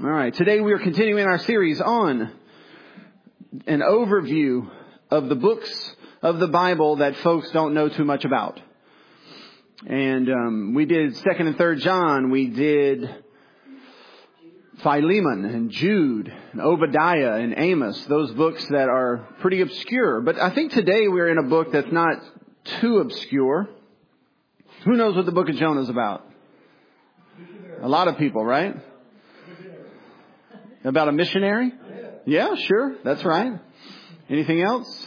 All right. Today we are continuing our series on an overview of the books of the Bible that folks don't know too much about. And we did 2nd and 3rd John. We did Philemon and Jude and Obadiah and Amos. Those books that are pretty obscure. But I think today we're in a book that's not too obscure. Who knows what the book of Jonah is about? A lot of people, right? About a missionary? Yeah, sure. That's right. Anything else?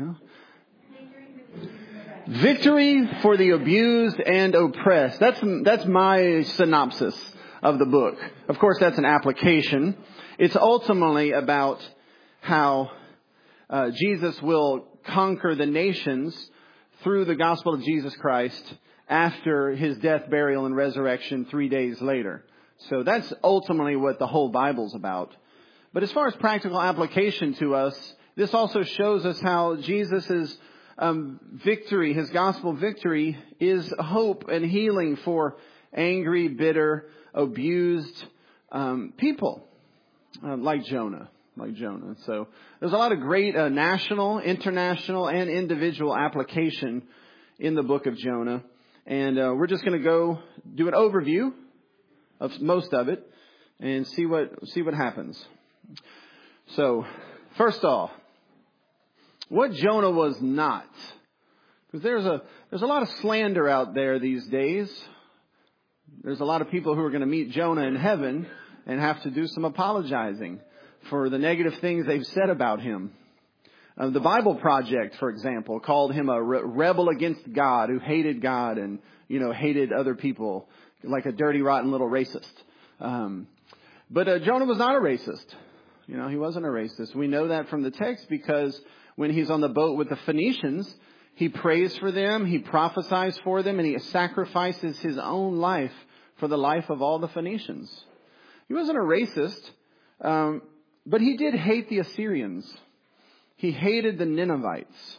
Victory for the abused and oppressed. That's my synopsis of the book. Of course, that's an application. It's ultimately about how Jesus will conquer the nations through the gospel of Jesus Christ after his death, burial, and resurrection 3 days later. So that's ultimately what the whole Bible's about. But as far as practical application to us, this also shows us how Jesus' victory, his gospel victory, is hope and healing for angry, bitter, abused people like Jonah. So there's a lot of great national, international, and individual application in the book of Jonah. And we're just going to go do an overview of most of it and see what happens. So, first off, what Jonah was not. Because there's a lot of slander out there these days. There's a lot of people who are going to meet Jonah in heaven and have to do some apologizing for the negative things they've said about him. The Bible Project, for example, called him a rebel against God who hated God and, hated other people like a dirty, rotten little racist. But Jonah was not a racist. He wasn't a racist. We know that from the text because when he's on the boat with the Phoenicians, he prays for them, he prophesies for them, and he sacrifices his own life for the life of all the Phoenicians. He wasn't a racist, but he did hate the Assyrians. He hated the Ninevites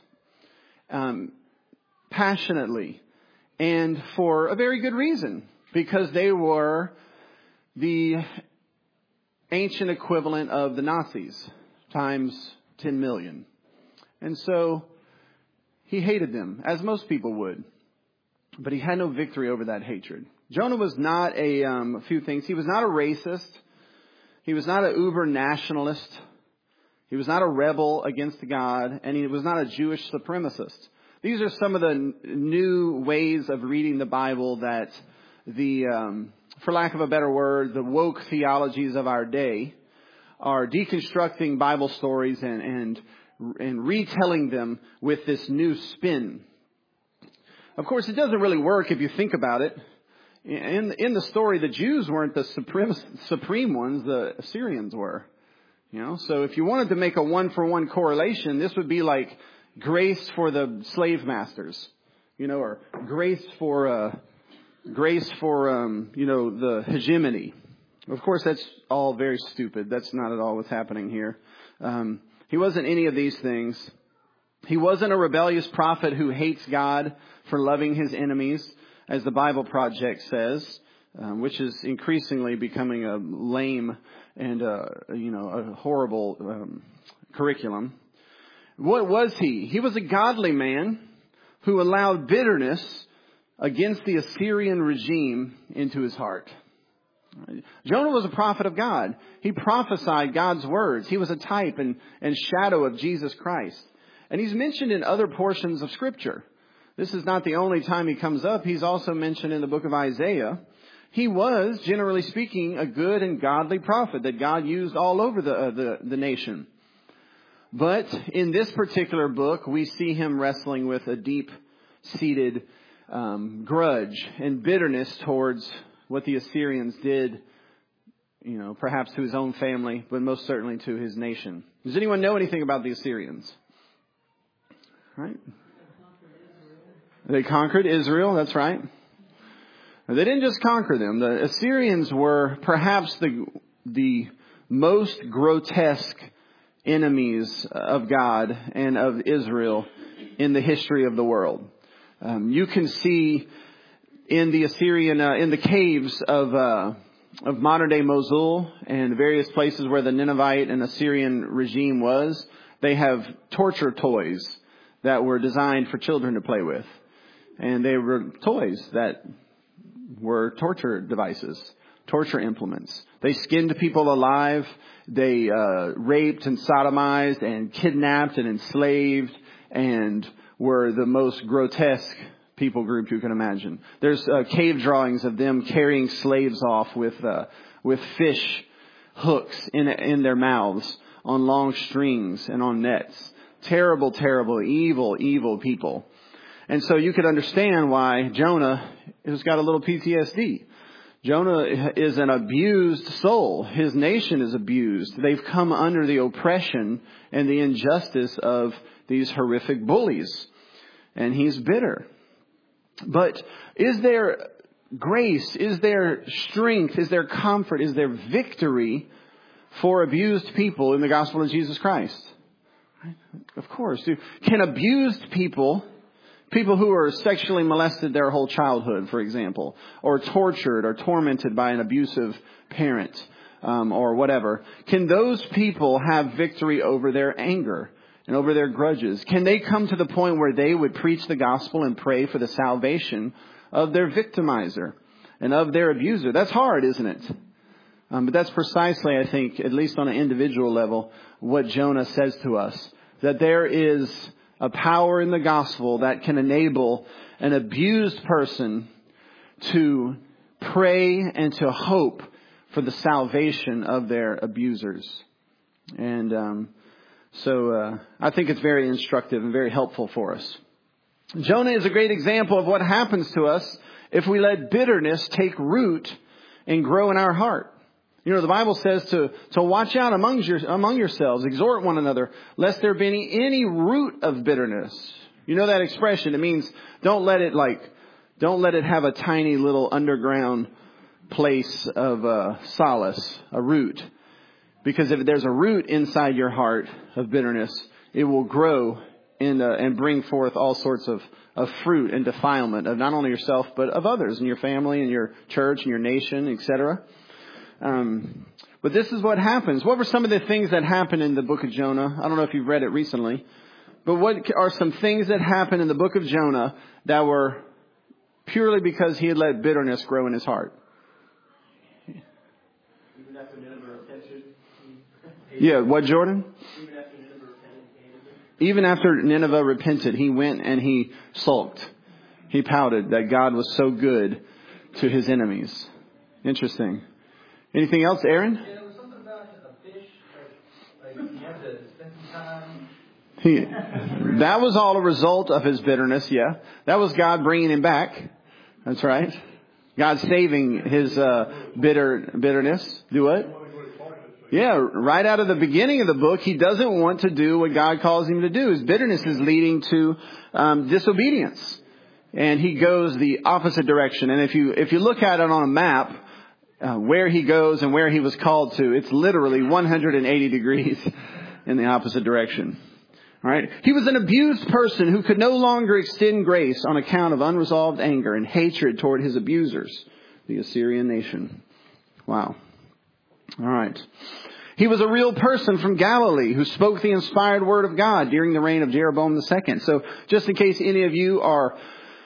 passionately and for a very good reason, because they were the ancient equivalent of the Nazis times 10 million. And so he hated them, as most people would. But he had no victory over that hatred. Jonah was not a few things. He was not a racist. He was not an uber nationalist. He was not a rebel against God, and he was not a Jewish supremacist. These are some of the new ways of reading the Bible that for lack of a better word, the woke theologies of our day are deconstructing Bible stories and retelling them with this new spin. Of course, it doesn't really work if you think about it. In the story, the Jews weren't the supreme ones, the Assyrians were. So if you wanted to make a one-for-one correlation, this would be like grace for the slave masters, or grace for the hegemony. Of course, that's all very stupid. That's not at all what's happening here. He wasn't any of these things. He wasn't a rebellious prophet who hates God for loving his enemies, as the Bible Project says, which is increasingly becoming a lame and a horrible curriculum. What was he? He was a godly man who allowed bitterness against the Assyrian regime into his heart. Jonah was a prophet of God. He prophesied God's words. He was a type and shadow of Jesus Christ. And he's mentioned in other portions of Scripture. This is not the only time he comes up. He's also mentioned in the book of Isaiah. He was, generally speaking, a good and godly prophet that God used all over the nation. But in this particular book, we see him wrestling with a deep-seated grudge and bitterness towards what the Assyrians did, perhaps to his own family, but most certainly to his nation. Does anyone know anything about the Assyrians? Right? They conquered Israel, that's right. They didn't just conquer them. The Assyrians were perhaps the most grotesque enemies of God and of Israel in the history of the world. You can see in the Assyrian, in the caves of modern day Mosul and the various places where the Ninevite and Assyrian regime was, they have torture toys that were designed for children to play with. And they were toys that were torture devices, torture implements. They skinned people alive. They raped and sodomized and kidnapped and enslaved and were the most grotesque people group you can imagine. There's cave drawings of them carrying slaves off with fish hooks in their mouths on long strings and on nets. Terrible, terrible, evil people. And so you could understand why Jonah has got a little PTSD. Jonah is an abused soul. His nation is abused. They've come under the oppression and the injustice of these horrific bullies. And he's bitter. But is there grace? Is there strength? Is there comfort? Is there victory for abused people in the gospel of Jesus Christ? Of course. Can abused people who are sexually molested their whole childhood, for example, or tortured or tormented by an abusive parent, or whatever, can those people have victory over their anger and over their grudges? Can they come to the point where they would preach the gospel and pray for the salvation of their victimizer and of their abuser? That's hard, isn't it? But that's precisely, I think, at least on an individual level, what Jonah says to us. That there is a power in the gospel that can enable an abused person to pray and to hope for the salvation of their abusers. And so I think it's very instructive and very helpful for us. Jonah is a great example of what happens to us if we let bitterness take root and grow in our heart. You know, the Bible says to watch out among yourselves, exhort one another, lest there be any root of bitterness. You know that expression? It means don't let it have a tiny little underground place of solace, a root. Because if there's a root inside your heart of bitterness, it will grow and bring forth all sorts of fruit and defilement of not only yourself, but of others in your family and your church and your nation, etc. But this is what happens. What were some of the things that happened in the book of Jonah? I don't know if you've read it recently. But what are some things that happened in the book of Jonah that were purely because he had let bitterness grow in his heart? Even after Nineveh repented. Yeah, what, Jordan? Even after Nineveh repented. Even after Nineveh repented, he went and he sulked. He pouted that God was so good to his enemies. Interesting. Anything else, Aaron? Yeah, there was something about a fish. Like you have to spend some time. That was all a result of his bitterness, yeah. That was God bringing him back. That's right. God saving his bitterness. Do what? Yeah, right out of the beginning of the book, he doesn't want to do what God calls him to do. His bitterness is leading to disobedience. And he goes the opposite direction. And if you look at it on a map, where he goes and where he was called to, it's literally 180 degrees in the opposite direction. All right. He was an abused person who could no longer extend grace on account of unresolved anger and hatred toward his abusers, the Assyrian nation. Wow. All right. He was a real person from Galilee who spoke the inspired word of God during the reign of Jeroboam II. So just in case any of you are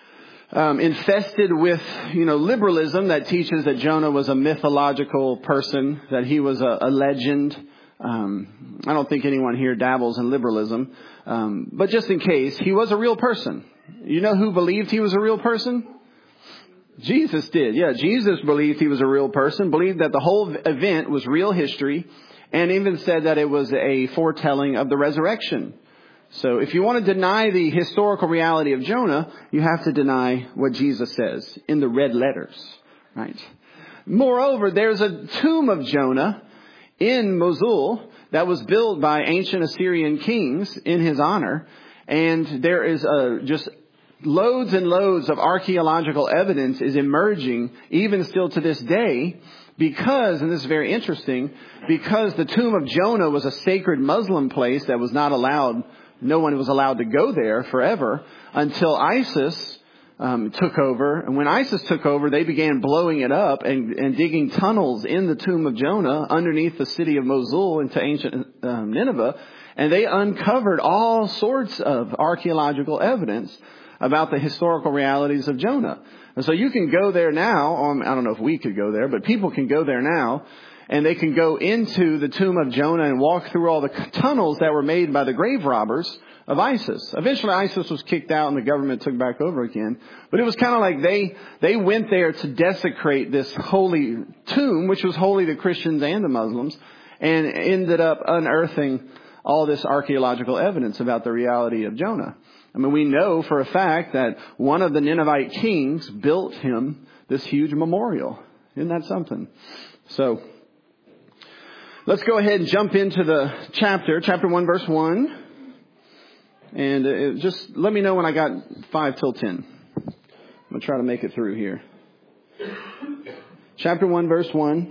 infested with, liberalism that teaches that Jonah was a mythological person, that he was a legend. I don't think anyone here dabbles in liberalism. But just in case, he was a real person. You know who believed he was a real person? Jesus did. Yeah, Jesus believed he was a real person, believed that the whole event was real history, and even said that it was a foretelling of the resurrection. So if you want to deny the historical reality of Jonah, you have to deny what Jesus says in the red letters, right? Moreover, there's a tomb of Jonah in Mosul that was built by ancient Assyrian kings in his honor. And there is just loads and loads of archaeological evidence is emerging even still to this day because, and this is very interesting, because the tomb of Jonah was a sacred Muslim place that was not allowed. No one was allowed to go there forever until ISIS took over. And when ISIS took over, they began blowing it up and digging tunnels in the tomb of Jonah underneath the city of Mosul into ancient Nineveh. And they uncovered all sorts of archaeological evidence about the historical realities of Jonah. And so you can go there now. I don't know if we could go there, but people can go there now. And they can go into the tomb of Jonah and walk through all the tunnels that were made by the grave robbers of ISIS. Eventually ISIS was kicked out and the government took back over again. But it was kind of like they went there to desecrate this holy tomb, which was holy to Christians and the Muslims, and ended up unearthing all this archaeological evidence about the reality of Jonah. I mean, we know for a fact that one of the Ninevite kings built him this huge memorial. Isn't that something? So let's go ahead and jump into the chapter 1, verse 1. And just let me know when I got 5 till 10. I'm going to try to make it through here. Chapter 1, verse 1.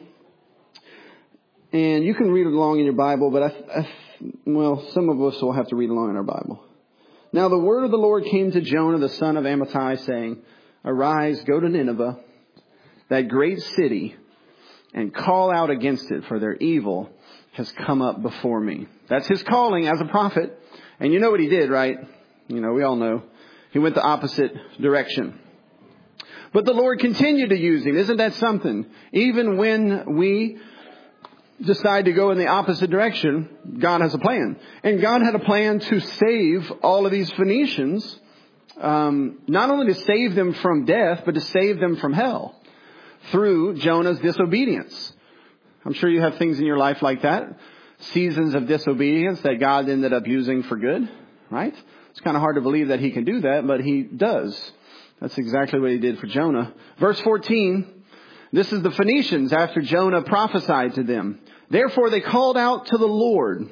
And you can read it along in your Bible, but some of us will have to read along in our Bible. Now the word of the Lord came to Jonah, the son of Amittai, saying, Arise, go to Nineveh, that great city, and call out against it, for their evil has come up before me. That's his calling as a prophet. And you know what he did, right? You know, we all know. He went the opposite direction. But the Lord continued to use him. Isn't that something? Even when we decide to go in the opposite direction, God has a plan. And God had a plan to save all of these Phoenicians, not only to save them from death, but to save them from hell through Jonah's disobedience. I'm sure you have things in your life like that. Seasons of disobedience that God ended up using for good, right? It's kind of hard to believe that he can do that, but he does. That's exactly what he did for Jonah. Verse 14, this is the Phoenicians after Jonah prophesied to them. Therefore they called out to the Lord.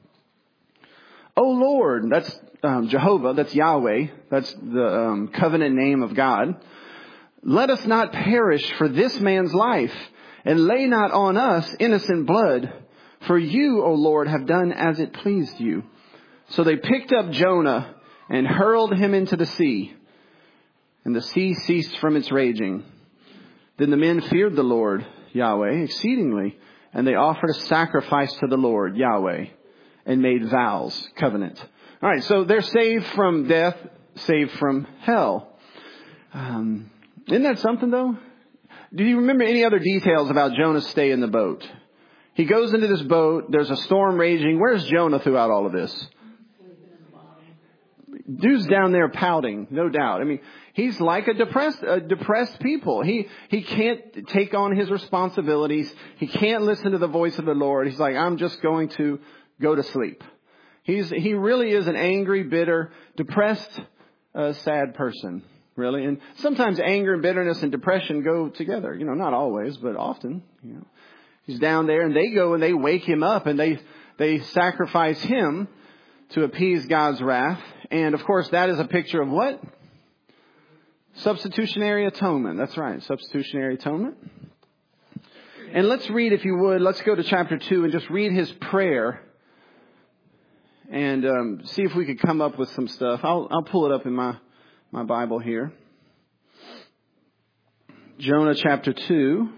O Lord, that's Jehovah, that's Yahweh, that's the covenant name of God. Let us not perish for this man's life, and lay not on us innocent blood. For you, O Lord, have done as it pleased you. So they picked up Jonah and hurled him into the sea. And the sea ceased from its raging. Then the men feared the Lord, Yahweh, exceedingly. And they offered a sacrifice to the Lord, Yahweh, and made vows, covenant. All right, so they're saved from death, saved from hell. Isn't that something, though? Do you remember any other details about Jonah's stay in the boat? He goes into this boat. There's a storm raging. Where's Jonah throughout all of this? Dude's down there pouting, no doubt. I mean, he's like a depressed people. He can't take on his responsibilities. He can't listen to the voice of the Lord. He's like, I'm just going to go to sleep. He really is an angry, bitter, depressed, sad person, really. And sometimes anger and bitterness and depression go together. You know, not always, but often, you know. He's down there and they go and they wake him up and they sacrifice him to appease God's wrath. And of course, that is a picture of what? Substitutionary atonement. That's right. Substitutionary atonement. And let's read, if you would, let's go to chapter 2 and just read his prayer and see if we could come up with some stuff. I'll pull it up in my Bible here. Jonah chapter 2.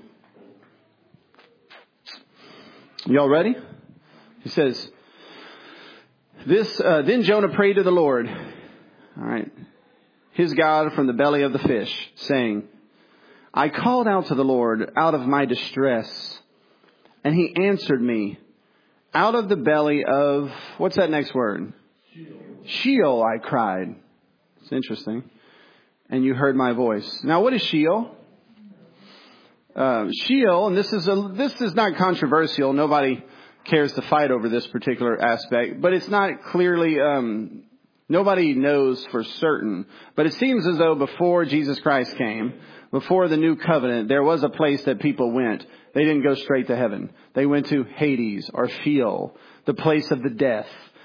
Y'all ready? He says, then Jonah prayed to the Lord, all right, his God from the belly of the fish, saying, I called out to the Lord out of my distress, and he answered me out of the belly of, what's that next word? Sheol, I cried. It's interesting. And you heard my voice. Now, what is Sheol? Sheol, and this is not controversial. Nobody cares to fight over this particular aspect, but it's not clearly, nobody knows for certain. But it seems as though before Jesus Christ came, before the new covenant, there was a place that people went. They didn't go straight to heaven. They went to Hades or Sheol, the place of the death.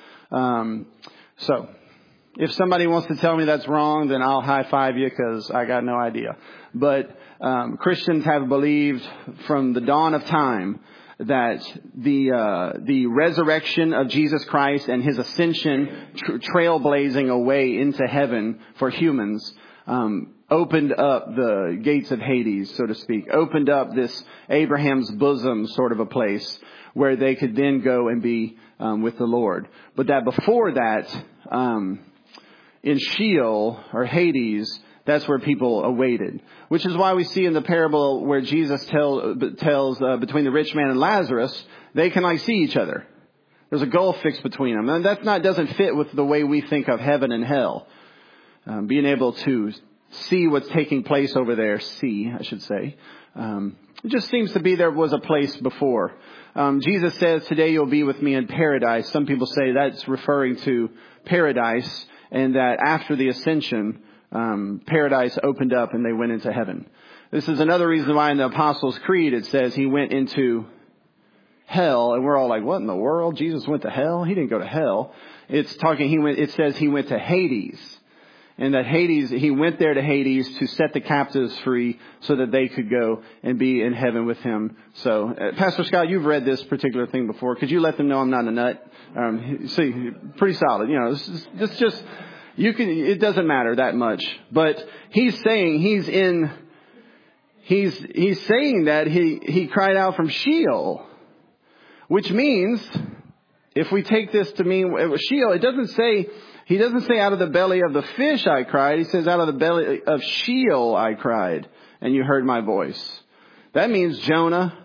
So if somebody wants to tell me that's wrong, then I'll high five you because I got no idea. But Christians have believed from the dawn of time that the resurrection of Jesus Christ and his ascension, trailblazing a way into heaven for humans, opened up the gates of Hades, so to speak, opened up this Abraham's bosom sort of a place where they could then go and be with the Lord. But that before that, in Sheol or Hades, that's where people awaited, which is why we see in the parable where Jesus tells between the rich man and Lazarus, they can see each other. There's a gulf fixed between them. And that doesn't fit with the way we think of heaven and hell. Being able to see what's taking place over there, I should say. It just seems to be there was a place before. Jesus says, today you'll be with me in paradise. Some people say that's referring to paradise, and that after the ascension, paradise opened up and they went into heaven. This is another reason why in the Apostles' Creed it says he went into hell, and we're all like, what in the world? Jesus went to hell? He didn't go to hell. It says he went to Hades. And that Hades, he went there to Hades to set the captives free so that they could go and be in heaven with him. So, Pastor Scott, you've read this particular thing before. Could you let them know I'm not a nut? See, pretty solid. This just, it doesn't matter that much. But he's saying he's saying that he cried out from Sheol, which means, if we take this to mean Sheol, he doesn't say out of the belly of the fish I cried. He says out of the belly of Sheol I cried, and you heard my voice. That means Jonah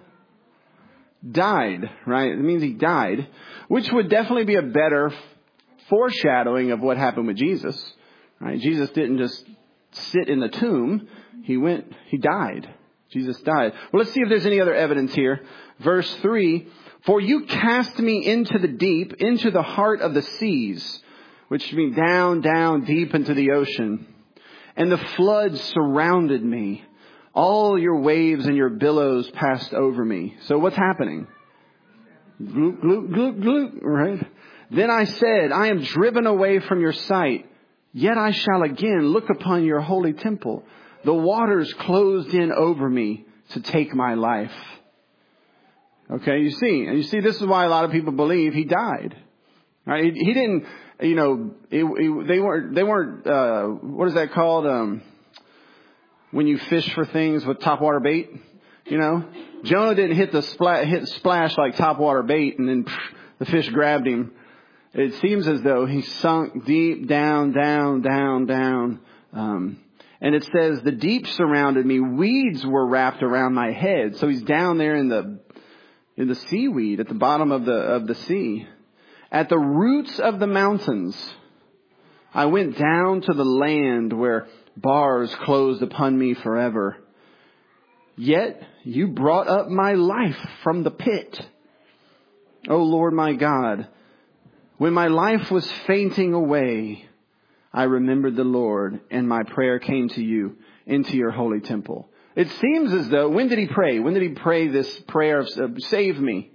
died, right? It means he died, which would definitely be a better foreshadowing of what happened with Jesus, right? Jesus didn't just sit in the tomb. He died. Jesus died. Well, let's see if there's any other evidence here. Verse 3, for you cast me into the deep, into the heart of the seas, which means down, down, deep into the ocean. And the floods surrounded me. All your waves and your billows passed over me. So what's happening? Gloop, gloop, gloop, gloop, right? Then I said, I am driven away from your sight. Yet I shall again look upon your holy temple. The waters closed in over me to take my life. Okay, you see, this is why a lot of people believe he died. Right? He didn't. They weren't, what is that called? When you fish for things with topwater bait, Jonah didn't hit splash like topwater bait and then the fish grabbed him. It seems as though he sunk deep down, down, down, down. And it says the deep surrounded me. Weeds were wrapped around my head. So he's down there in the seaweed at the bottom of the sea. At the roots of the mountains, I went down to the land where bars closed upon me forever. Yet you brought up my life from the pit. O Lord my God, when my life was fainting away, I remembered the Lord, and my prayer came to you into your holy temple. It seems as though, when did he pray? When did he pray this prayer of save me?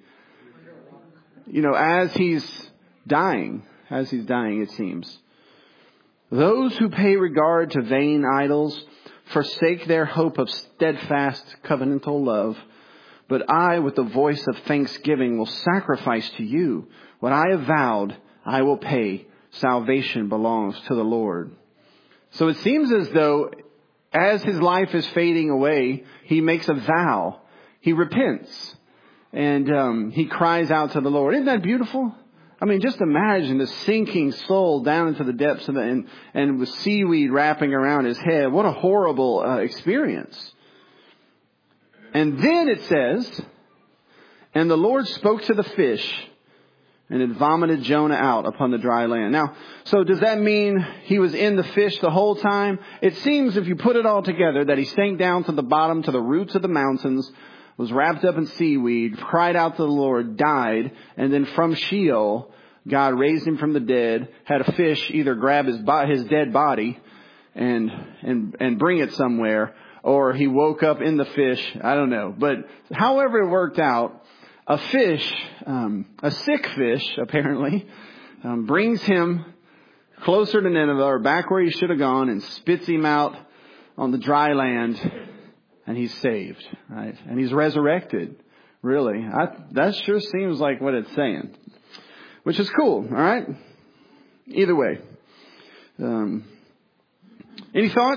As he's dying, it seems. Those who pay regard to vain idols forsake their hope of steadfast covenantal love. But I, with the voice of thanksgiving, will sacrifice to you what I have vowed. I will pay. Salvation belongs to the Lord. So it seems as though as his life is fading away, he makes a vow. He repents. And he cries out to the Lord. Isn't that beautiful? I mean, just imagine the sinking soul down into the depths of it and with seaweed wrapping around his head. What a horrible experience. And then it says, and the Lord spoke to the fish, and it vomited Jonah out upon the dry land. Now, so does that mean he was in the fish the whole time? It seems, if you put it all together, that he sank down to the bottom, to the roots of the mountains, was wrapped up in seaweed, cried out to the Lord, died, and then from Sheol, God raised him from the dead, had a fish either grab his dead body and bring it somewhere, or he woke up in the fish. I don't know. But however it worked out, a fish, a sick fish, apparently, brings him closer to Nineveh, or back where he should have gone, and spits him out on the dry land. And he's saved, right? And he's resurrected. Really. That sure seems like what it's saying. Which is cool, all right? Either way. Any thoughts?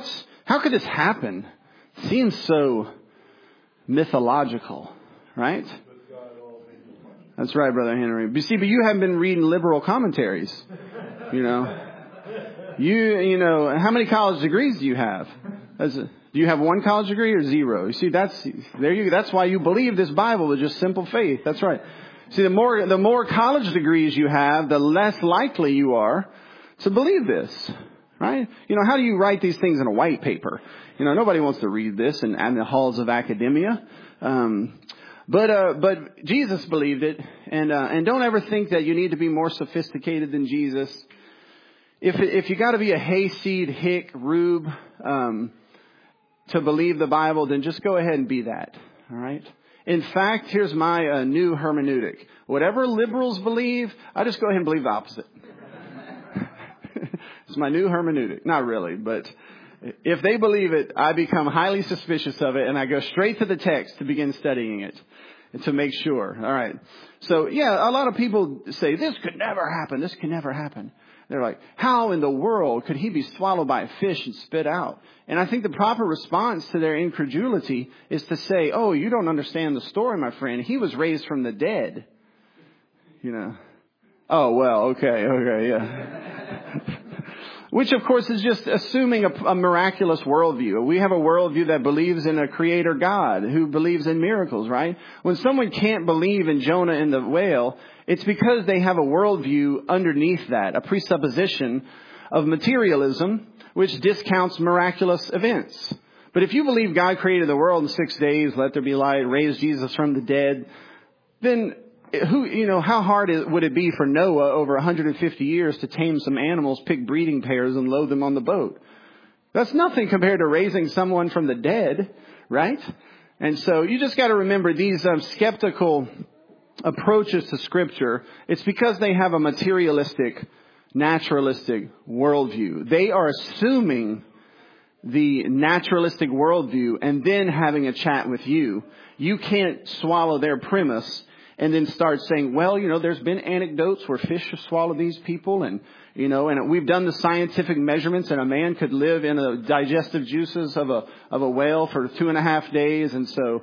How could this happen? Seems so mythological, right? That's right, Brother Henry. But see, but you haven't been reading liberal commentaries, you know. You know, how many college degrees do you have? Do you have one college degree or zero? You see, that's why you believe this Bible with just simple faith. That's right. See, the more college degrees you have, the less likely you are to believe this, right? You know, how do you write these things in a white paper? You know, nobody wants to read this in the halls of academia. But Jesus believed it, and don't ever think that you need to be more sophisticated than Jesus. If you got to be a hayseed, hick, rube, to believe the Bible, then just go ahead and be that. All right. In fact, here's my new hermeneutic. Whatever liberals believe, I just go ahead and believe the opposite. It's my new hermeneutic. Not really, but if they believe it, I become highly suspicious of it, and I go straight to the text to begin studying it to make sure. All right. So, yeah, a lot of people say, this could never happen. This could never happen. They're like, how in the world could he be swallowed by a fish and spit out? And I think the proper response to their incredulity is to say, oh, you don't understand the story, my friend. He was raised from the dead. You know. Oh, well, okay, yeah. Which, of course, is just assuming a miraculous worldview. We have a worldview that believes in a creator God who believes in miracles, right? When someone can't believe in Jonah and the whale, it's because they have a worldview underneath that, a presupposition of materialism, which discounts miraculous events. But if you believe God created the world in 6 days, let there be light, raised Jesus from the dead, then how hard would it be for Noah over 150 years to tame some animals, pick breeding pairs, and load them on the boat? That's nothing compared to raising someone from the dead, right? And so you just got to remember these skeptical approaches to Scripture. It's because they have a materialistic, naturalistic worldview. They are assuming the naturalistic worldview and then having a chat with you. You can't swallow their premise and then start saying, well, there's been anecdotes where fish have swallowed these people, and we've done the scientific measurements, and a man could live in the digestive juices of a whale for 2.5 days, and so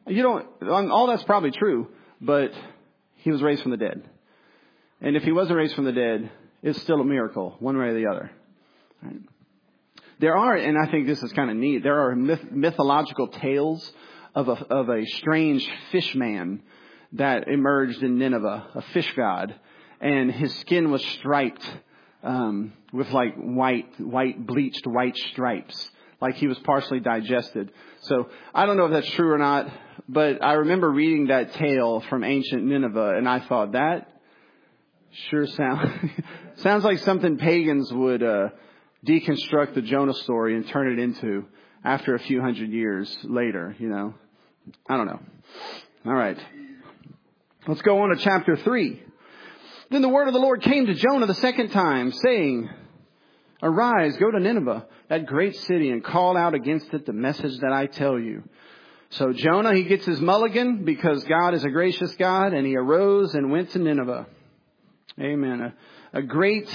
all that's probably true, but he was raised from the dead. And if he wasn't raised from the dead, it's still a miracle, one way or the other. Right? There are, and I think this is kind of neat, there are mythological tales of a strange fish man that emerged in Nineveh, a fish god, and his skin was striped with like bleached white stripes, like he was partially digested. So I don't know if that's true or not, but I remember reading that tale from ancient Nineveh, and I thought that sure sounds like something pagans would deconstruct the Jonah story and turn it into after a few hundred years later. I don't know. All right. Let's go on to chapter 3. Then the word of the Lord came to Jonah the second time, saying, arise, go to Nineveh, that great city, and call out against it the message that I tell you. So Jonah, he gets his mulligan because God is a gracious God, and he arose and went to Nineveh. Amen. A great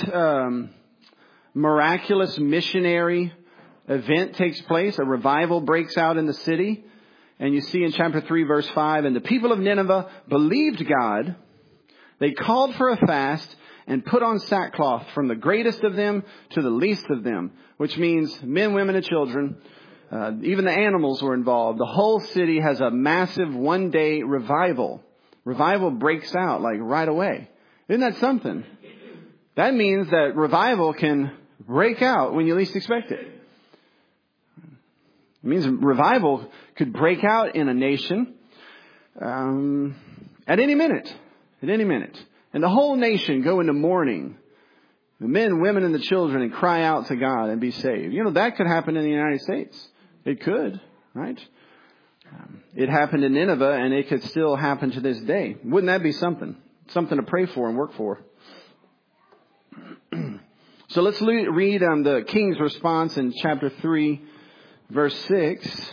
miraculous missionary event takes place. A revival breaks out in the city. And you see in chapter 3, verse 5, and the people of Nineveh believed God. They called for a fast and put on sackcloth from the greatest of them to the least of them, which means men, women, and children. Even the animals were involved. The whole city has a massive one-day revival. Revival breaks out like right away. Isn't that something? That means that revival can break out when you least expect it. It means revival could break out in a nation at any minute. At any minute. And the whole nation go into mourning. The men, women, and the children, and cry out to God and be saved. That could happen in the United States. It could, right? It happened in Nineveh, and it could still happen to this day. Wouldn't that be something? Something to pray for and work for. So let's read the king's response in chapter 3. Verse 6.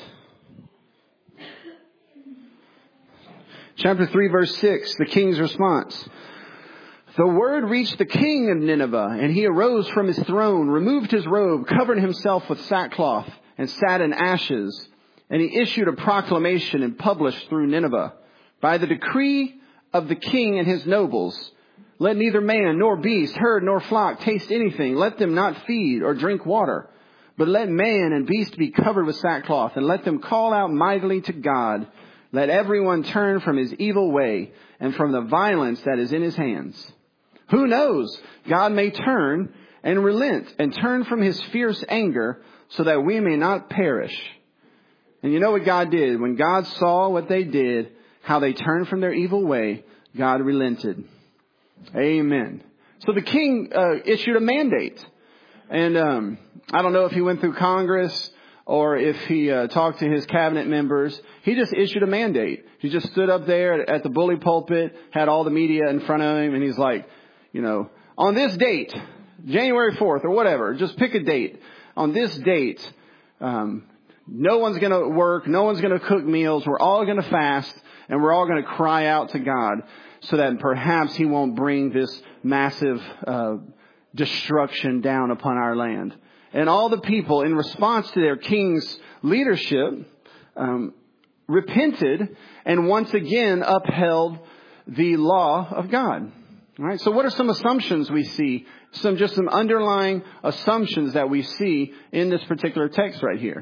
Chapter 3, verse 6, the king's response. The word reached the king of Nineveh, and he arose from his throne, removed his robe, covered himself with sackcloth, and sat in ashes. And he issued a proclamation and published through Nineveh, by the decree of the king and his nobles, let neither man nor beast, herd nor flock taste anything. Let them not feed or drink water, but let man and beast be covered with sackcloth, and let them call out mightily to God. Let everyone turn from his evil way and from the violence that is in his hands. Who knows? God may turn and relent and turn from his fierce anger so that we may not perish. And you know what God did? When God saw what they did, how they turned from their evil way, God relented. Amen. So the king issued a mandate. And I don't know if he went through Congress or if he talked to his cabinet members. He just issued a mandate. He just stood up there at the bully pulpit, had all the media in front of him, and he's like, you know, on this date, January 4th or whatever, just pick a date. On this date, no one's going to work. No one's going to cook meals. We're all going to fast, and we're all going to cry out to God so that perhaps he won't bring this massive destruction down upon our land. And all the people, in response to their king's leadership, repented and once again upheld the law of God. All right. So what are some assumptions we see? Some underlying assumptions that we see in this particular text right here.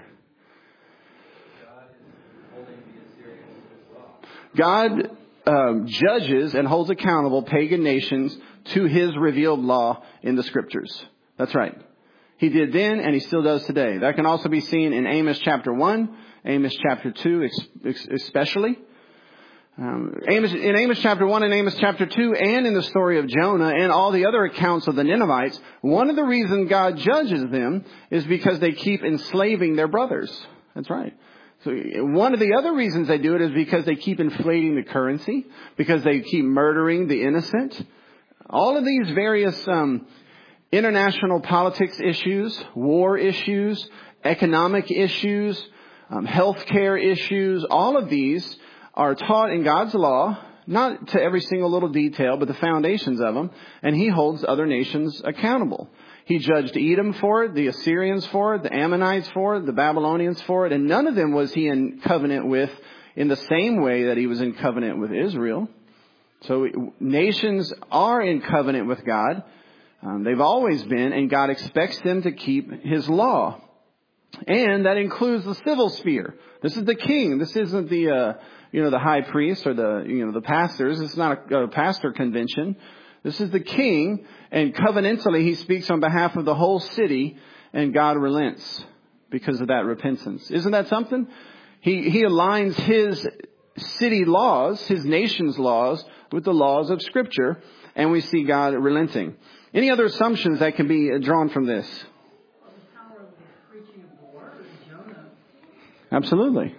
God judges and holds accountable pagan nations to his revealed law in the scriptures. That's right. He did then, and he still does today. That can also be seen in Amos chapter 1, Amos chapter 2 especially. In Amos chapter 1 and Amos chapter 2, and in the story of Jonah and all the other accounts of the Ninevites, one of the reasons God judges them is because they keep enslaving their brothers. That's right. So one of the other reasons they do it is because they keep inflating the currency, because they keep murdering the innocent. All of these various international politics issues, war issues, economic issues, healthcare issues, all of these are taught in God's law, not to every single little detail, but the foundations of them, and he holds other nations accountable. He judged Edom for it, the Assyrians for it, the Ammonites for it, the Babylonians for it, and none of them was he in covenant with in the same way that he was in covenant with Israel. So nations are in covenant with God. They've always been, and God expects them to keep his law. And that includes the civil sphere. This is the king. This isn't the high priest or the pastors. This is not a pastor convention. This is the king, and covenantally he speaks on behalf of the whole city, and God relents because of that repentance. Isn't that something? He aligns his city laws, his nation's laws, with the laws of Scripture, and we see God relenting. Any other assumptions that can be drawn from this? Well, the power of the preaching of the word, Jonah. Absolutely.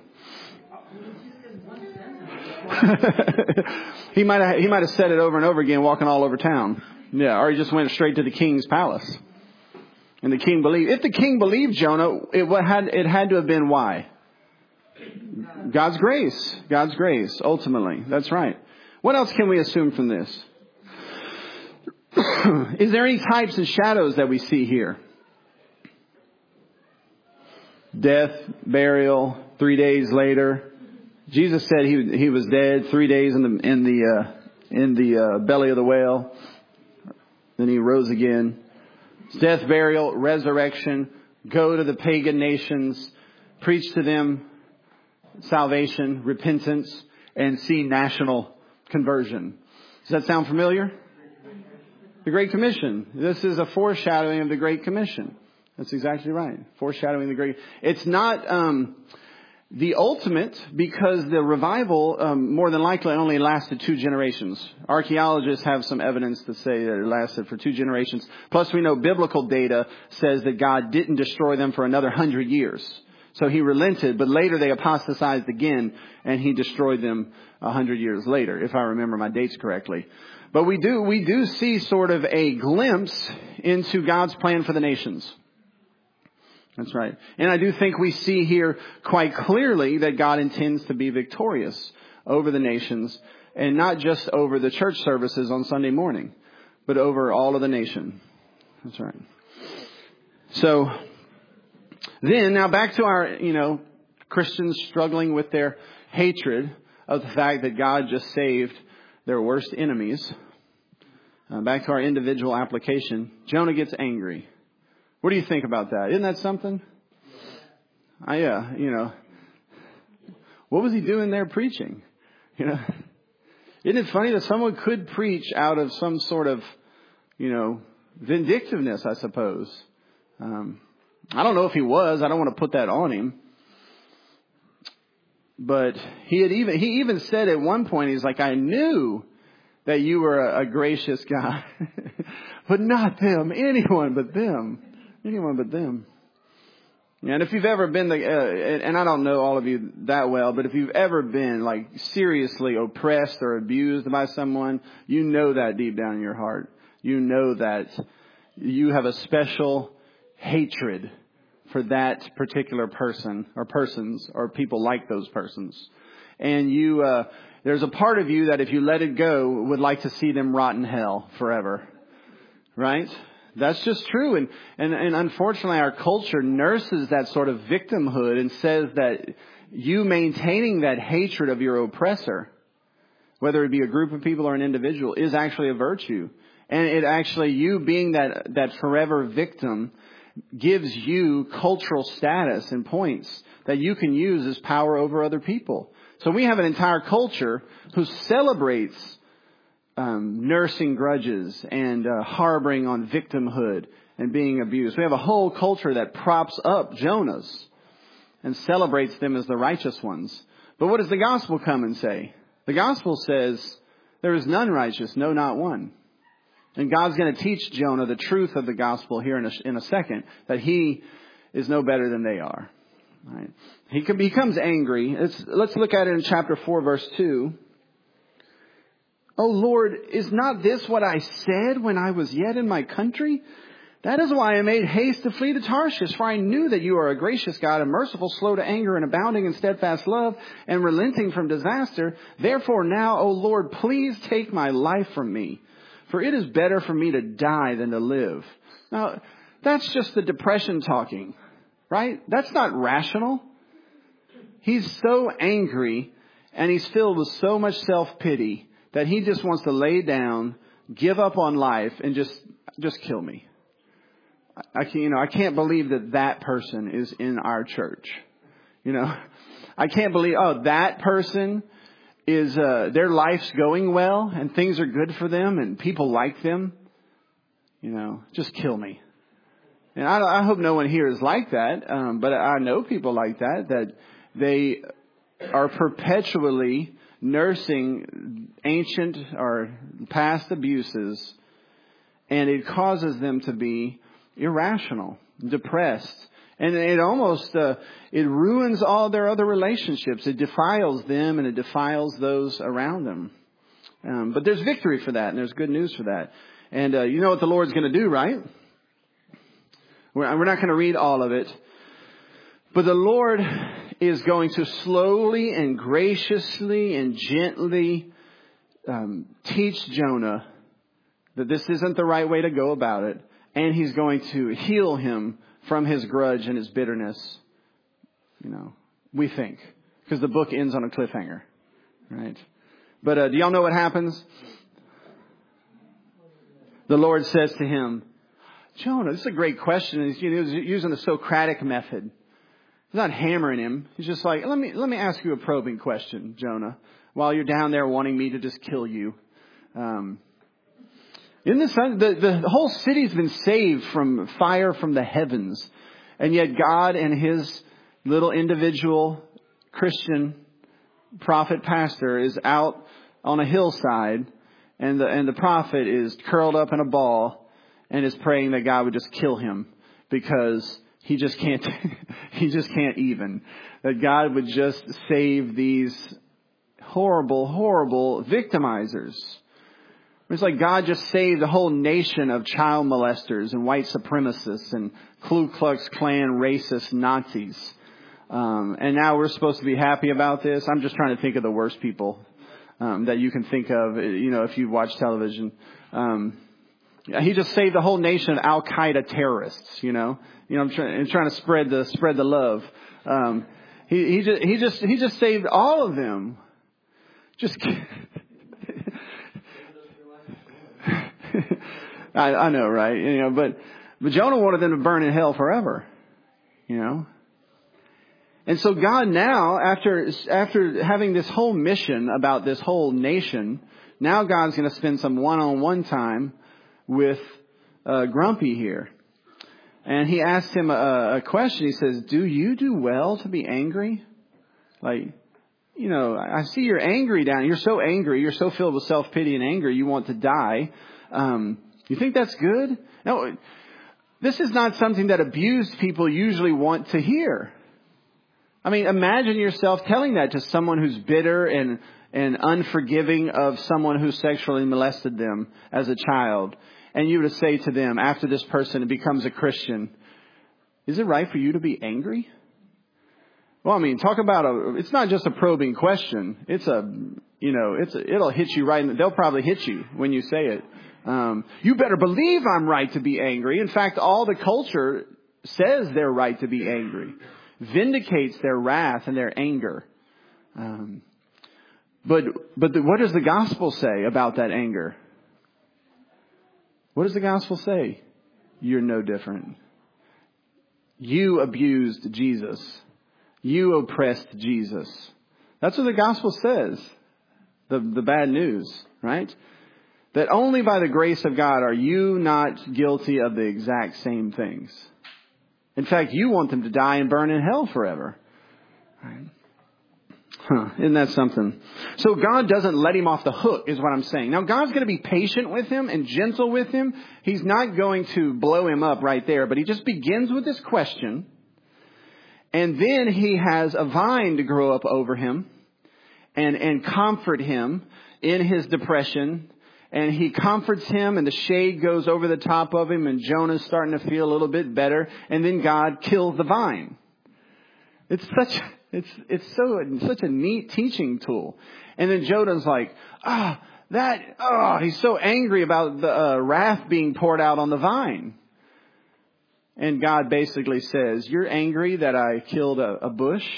He might have said it over and over again, walking all over town. Yeah, or he just went straight to the king's palace. And the king believed. If the king believed Jonah, it had to have been why? God's grace. God's grace, ultimately. That's right. What else can we assume from this? Is there any types and shadows that we see here? Death, burial, 3 days later. Jesus said he was dead 3 days in the belly of the whale. Then he rose again. Death, burial, resurrection. Go to the pagan nations, preach to them salvation, repentance, and see national conversion. Does that sound familiar? The Great Commission. This is a foreshadowing of the Great Commission. That's exactly right. Foreshadowing the Great. It's not the ultimate, because the revival more than likely only lasted 2 generations. Archaeologists have some evidence to say that it lasted for 2 generations. Plus, we know biblical data says that God didn't destroy them for another 100 years. So he relented, but later they apostatized again, and he destroyed them 100 years later, if I remember my dates correctly. But we do see sort of a glimpse into God's plan for the nations. That's right. And I do think we see here quite clearly that God intends to be victorious over the nations, and not just over the church services on Sunday morning, but over all of the nation. That's right. So Then, now back to our, Christians struggling with their hatred of the fact that God just saved their worst enemies. Back to our individual application. Jonah gets angry. What do you think about that? Isn't that something? What was he doing there preaching? Isn't it funny that someone could preach out of some sort of, vindictiveness, I suppose. I don't know if he was. I don't want to put that on him. But he even said at one point, he's like, I knew that you were a gracious guy, but not them, anyone but them. And if you've ever been, and I don't know all of you that well, but if you've ever been like seriously oppressed or abused by someone, you know that deep down in your heart. You know that you have a special hatred for that particular person or persons or people like those persons. And there's a part of you that if you let it go would like to see them rot in hell forever. Right? That's just true. And unfortunately our culture nurses that sort of victimhood and says that you maintaining that hatred of your oppressor, whether it be a group of people or an individual, is actually a virtue. And it actually, you being that forever victim gives you cultural status and points that you can use as power over other people. So we have an entire culture who celebrates nursing grudges and harboring on victimhood and being abused. We have a whole culture that props up Jonahs and celebrates them as the righteous ones. But what does the gospel come and say? The gospel says, there is none righteous, no, not one. And God's going to teach Jonah the truth of the gospel here in a second, that he is no better than they are. Right? He becomes angry. Let's look at it in chapter 4, verse 2. Oh Lord, is not this what I said when I was yet in my country? That is why I made haste to flee to Tarshish, for I knew that you are a gracious God, and merciful, slow to anger, and abounding in steadfast love, and relenting from disaster. Therefore now, O Lord, please take my life from me, for it is better for me to die than to live. Now, that's just the depression talking, right? That's not rational. He's so angry, and he's filled with so much self-pity that he just wants to lay down, give up on life, and just kill me. I can't believe that person is in our church. I can't believe, that person is, their life's going well and things are good for them and people like them. Just kill me. And I hope no one here is like that. But I know people like that they are perpetually nursing ancient or past abuses, and it causes them to be irrational, depressed, and it almost it ruins all their other relationships. It defiles them and it defiles those around them. But there's victory for that, and there's good news for that. And you know what the Lord's going to do, right? We're not going to read all of it, but the Lord is going to slowly and graciously and gently teach Jonah that this isn't the right way to go about it. And he's going to heal him from his grudge and his bitterness. We think. Because the book ends on a cliffhanger. Right? But do y'all know what happens? The Lord says to him, Jonah, this is a great question. He's using the Socratic method. He's not hammering him. He's just like, let me ask you a probing question, Jonah, while you're down there wanting me to just kill you. The whole city's been saved from fire from the heavens. And yet God and his little individual Christian prophet pastor is out on a hillside, and the prophet is curled up in a ball and is praying that God would just kill him because he just can't even. That God would just save these horrible, horrible victimizers. It's like God just saved a whole nation of child molesters and white supremacists and Ku Klux Klan racist Nazis. And now we're supposed to be happy about this. I'm just trying to think of the worst people that you can think of, if you watch television. He just saved the whole nation of Al-Qaeda terrorists, I'm trying to spread the love. He just saved all of them. Just I know, right? But Jonah wanted them to burn in hell forever, And so God now, after having this whole mission about this whole nation, now God's going to spend some one-on-one time with Grumpy here. And he asked him a question. He says, do you do well to be angry? I see you're angry down. You're so angry. You're so filled with self-pity and anger. You want to die. You think that's good? No, this is not something that abused people usually want to hear. I mean, imagine yourself telling that to someone who's bitter and unforgiving of someone who sexually molested them as a child. And you were to say to them, after this person becomes a Christian, is it right for you to be angry? Well, I mean, talk about it's not just a probing question. It'll hit you right. They'll probably hit you when you say it. You better believe I'm right to be angry. In fact, all the culture says they're right to be angry. Vindicates their wrath and their anger. But what does the gospel say about that anger? What does the gospel say? You're no different. You abused Jesus. You oppressed Jesus. That's what the gospel says. The bad news, right? That only by the grace of God are you not guilty of the exact same things. In fact, you want them to die and burn in hell forever. Right? Isn't that something? So God doesn't let him off the hook is what I'm saying. Now God's going to be patient with him and gentle with him. He's not going to blow him up right there, but he just begins with this question. And then he has a vine to grow up over him and comfort him in his depression. And he comforts him and the shade goes over the top of him and Jonah's starting to feel a little bit better. And then God kills the vine. It's such a neat teaching tool. And then Jonah's like, he's so angry about the wrath being poured out on the vine. And God basically says, you're angry that I killed a bush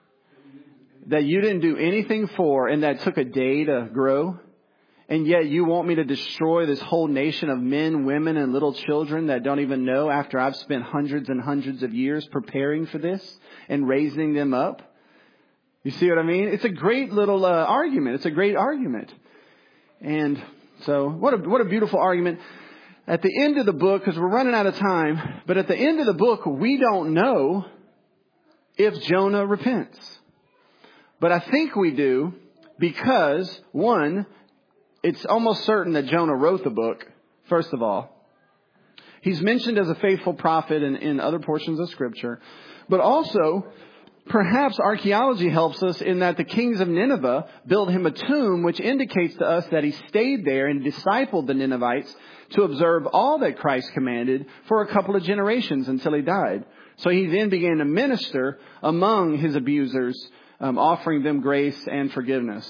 that you didn't do anything for and that took a day to grow. And yet you want me to destroy this whole nation of men, women, and little children that don't even know after I've spent hundreds and hundreds of years preparing for this and raising them up. You see what I mean? It's a great little argument. It's a great argument. And so what a beautiful argument. At the end of the book, because we're running out of time, but at the end of the book, we don't know if Jonah repents. But I think we do because, one, it's almost certain that Jonah wrote the book, first of all. He's mentioned as a faithful prophet in other portions of Scripture. But also, perhaps archaeology helps us in that the kings of Nineveh built him a tomb, which indicates to us that he stayed there and discipled the Ninevites to observe all that Christ commanded for a couple of generations until he died. So he then began to minister among his abusers, offering them grace and forgiveness.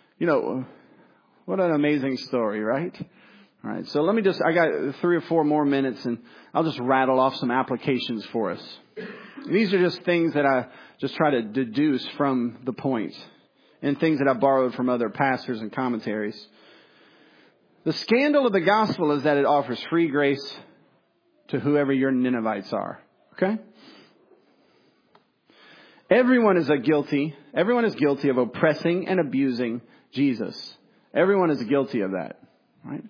What an amazing story, right? All right. So I got 3 or 4 more minutes and I'll just rattle off some applications for us. These are just things that I just try to deduce from the point and things that I borrowed from other pastors and commentaries. The scandal of the gospel is that it offers free grace to whoever your Ninevites are. Okay? Everyone is guilty of oppressing and abusing Jesus. Everyone is guilty of that, right?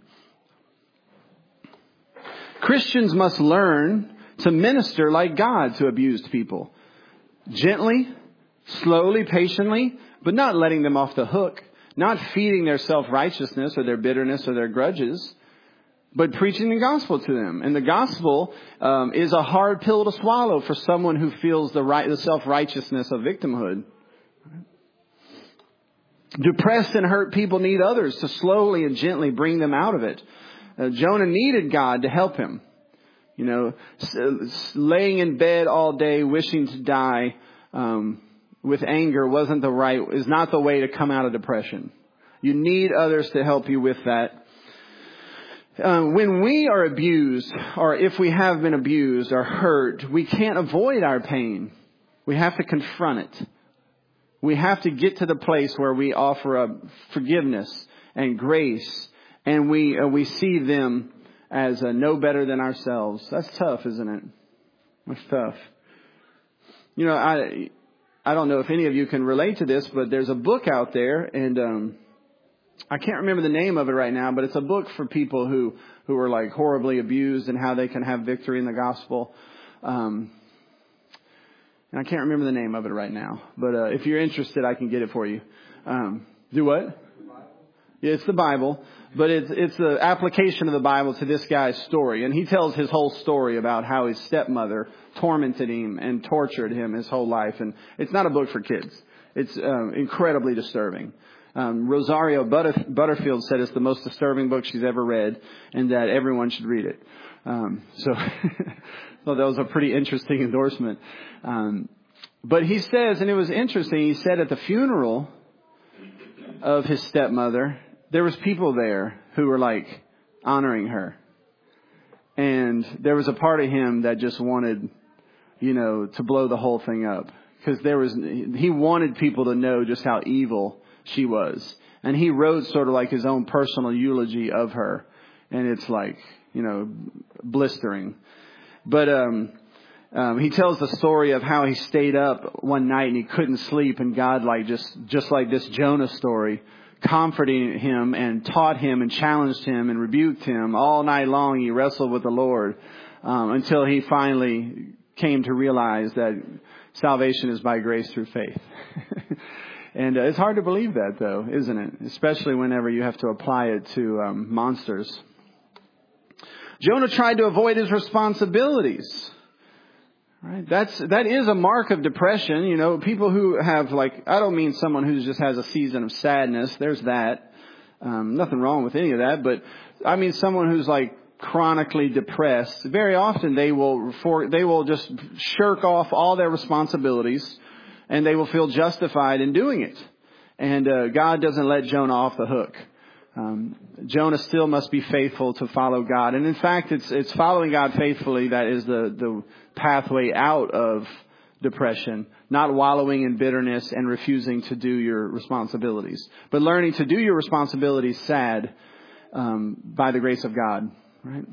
Christians must learn to minister like God to abused people. Gently, slowly, patiently, but not letting them off the hook. Not feeding their self-righteousness or their bitterness or their grudges, but preaching the gospel to them. And the gospel is a hard pill to swallow for someone who feels the self-righteousness of victimhood. Depressed and hurt people need others to slowly and gently bring them out of it. Jonah needed God to help him. Laying in bed all day, wishing to die with anger is not the way to come out of depression. You need others to help you with that. When we are abused, or if we have been abused or hurt, we can't avoid our pain. We have to confront it. We have to get to the place where we offer up forgiveness and grace, and we see them as no better than ourselves. That's tough, isn't it? That's tough. You know, I don't know if any of you can relate to this, but there's a book out there, and I can't remember the name of it right now, but it's a book for people who are like horribly abused and how they can have victory in the gospel. And I can't remember the name of it right now, but if you're interested, I can get it for you. Do what? Yeah, it's the Bible, but it's the application of the Bible to this guy's story. And he tells his whole story about how his stepmother tormented him and tortured him his whole life. And it's not a book for kids. It's incredibly disturbing. Rosario Butterfield said it's the most disturbing book she's ever read, and that everyone should read it. So that was a pretty interesting endorsement. But he says, and it was interesting, he said at the funeral of his stepmother, there was people there who were like honoring her. And there was a part of him that just wanted, to blow the whole thing up. Because he wanted people to know just how evil she was. And he wrote sort of like his own personal eulogy of her. And it's like, blistering. But he tells the story of how he stayed up one night and he couldn't sleep. And God, like just like this Jonah story, comforting him and taught him and challenged him and rebuked him all night long. He wrestled with the Lord until he finally came to realize that salvation is by grace through faith. And it's hard to believe that, though, isn't it? Especially whenever you have to apply it to monsters. Jonah tried to avoid his responsibilities. Right? That is a mark of depression. People who have I don't mean someone who just has a season of sadness. There's that. Nothing wrong with any of that. But I mean someone who's chronically depressed. Very often they will just shirk off all their responsibilities, and they will feel justified in doing it. And God doesn't let Jonah off the hook. Jonah still must be faithful to follow God. And in fact, it's following God faithfully that is the pathway out of depression, not wallowing in bitterness and refusing to do your responsibilities, but learning to do your responsibilities sad, by the grace of God, right?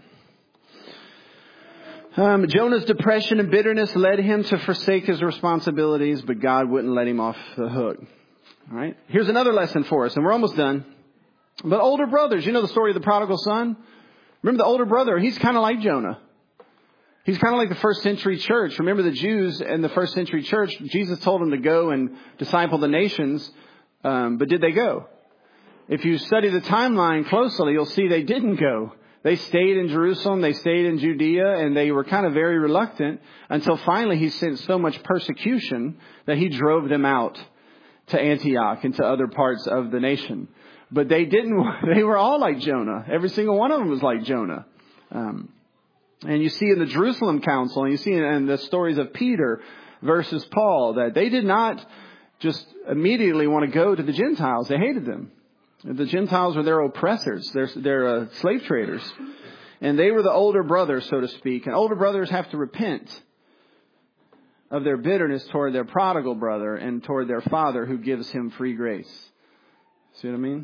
Jonah's depression and bitterness led him to forsake his responsibilities, but God wouldn't let him off the hook. All right. Here's another lesson for us, and we're almost done. But older brothers, the story of the prodigal son? Remember the older brother, he's kind of like Jonah. He's kind of like the first century church. Remember the Jews in the first century church, Jesus told them to go and disciple the nations, but did they go? If you study the timeline closely, you'll see they didn't go. They stayed in Jerusalem, they stayed in Judea, and they were kind of very reluctant until finally he sent so much persecution that he drove them out to Antioch and to other parts of the nation. But they were all like Jonah. Every single one of them was like Jonah. And you see in the Jerusalem Council, and you see in the stories of Peter versus Paul, that they did not just immediately want to go to the Gentiles. They hated them. The Gentiles were their oppressors. They're slave traders. And they were the older brothers, so to speak. And older brothers have to repent of their bitterness toward their prodigal brother and toward their father who gives him free grace. See what I mean?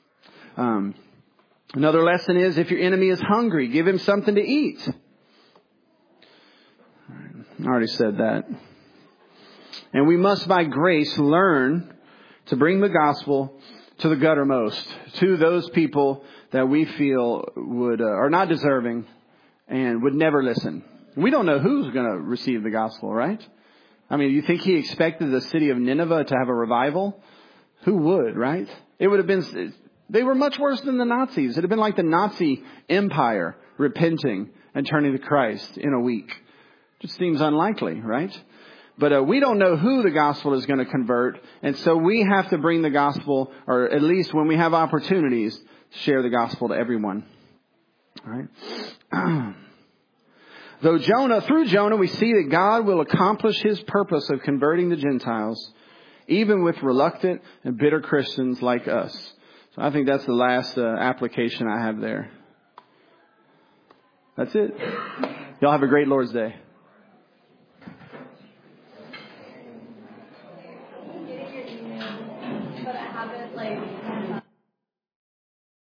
Another lesson is if your enemy is hungry, give him something to eat. I already said that. And we must by grace learn to bring the gospel to the guttermost, to those people that we feel are not deserving and would never listen. We don't know who's going to receive the gospel, right? I mean, you think he expected the city of Nineveh to have a revival? Who would, right? It would have been, they were much worse than the Nazis. It would have been like the Nazi empire repenting and turning to Christ in a week. Just seems unlikely, right? But we don't know who the gospel is going to convert. And so we have to bring the gospel, or at least when we have opportunities, share the gospel to everyone. All right. Through Jonah, we see that God will accomplish his purpose of converting the Gentiles, even with reluctant and bitter Christians like us. So I think that's the last application I have there. That's it. Y'all have a great Lord's Day.